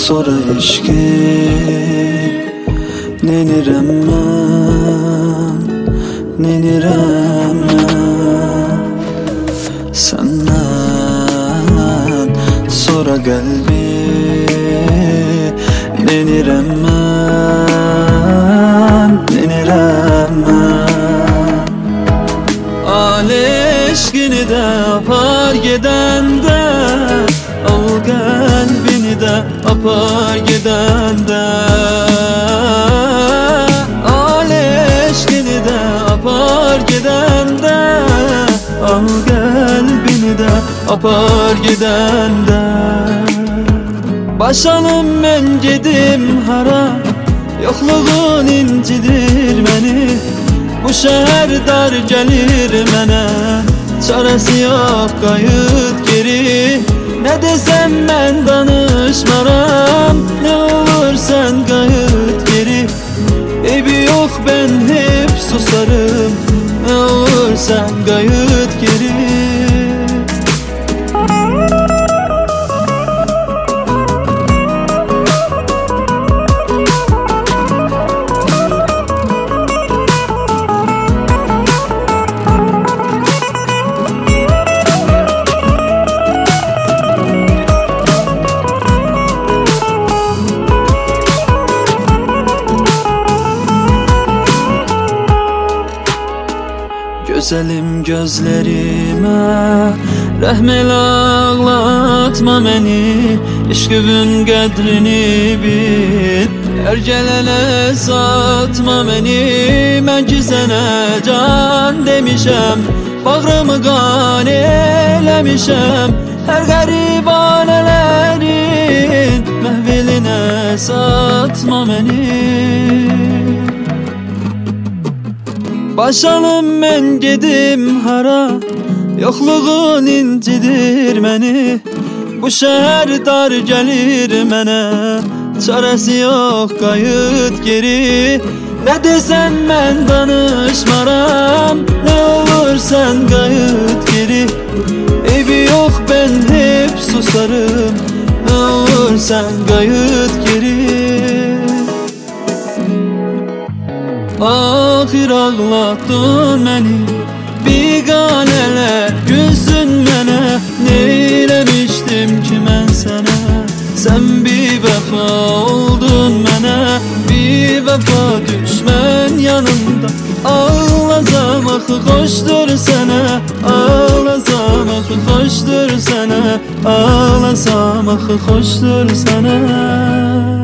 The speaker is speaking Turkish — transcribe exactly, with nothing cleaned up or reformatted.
sonra eşkin nenirem mən, nenirem mən. Senden sonra kalbi nenirem mən, nenirem mən. Aleşkini de apar gidende, al kalbini de apar gidende. Aleşkini de apar gidende, al kalbini de apar gidende. Başalım mən gedim hara, yokluğun incidir məni. Bu şehir dar gelir mənə, çaresi yok kayıt geri. Ne desem ben danışmaram, ne olur sen kayıt geri. Eybi yok ben hep susarım, ne olur sen kayıt geri. Güzelim gözlerime rahmel ağlatma beni. İşkıvün kadrini bil, her gelene satma beni. Ben ki sana can demişem, bağrımı kan eylemişem. Her garibanelerin mehveline satma beni. Başalım mən gedim hara, yokluğun incidir məni. Bu şehir dar gelir mənə, çaresi yok kayıt geri. Ne desen mən danışmaram, ne olur sen kayıt geri. Eybi yok ben hep susarım, ne olur sen kayıt geri. Ahir ağlattın beni, biganeler gülsün mənə. Neylemiştim ki mən sənə, sen bir vefa oldun mənə. Bir vefa düşmən yanımda, ağlasam axı xoşdur sənə. Ağlasam axı xoşdur sənə, ağlasam axı xoşdur sənə.